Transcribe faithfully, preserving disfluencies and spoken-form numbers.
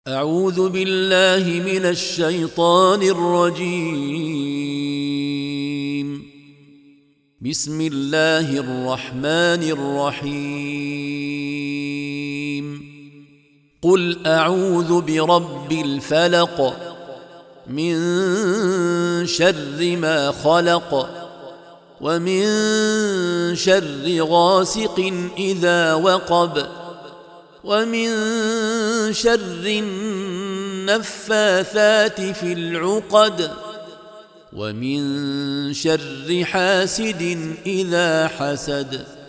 أعوذ بالله من الشيطان الرجيم. بسم الله الرحمن الرحيم. قل أعوذ برب الفلق من شر ما خلق ومن شر غاسق إذا وقب ومن شر النفاثات في العقد ومن شر حاسد إذا حسد.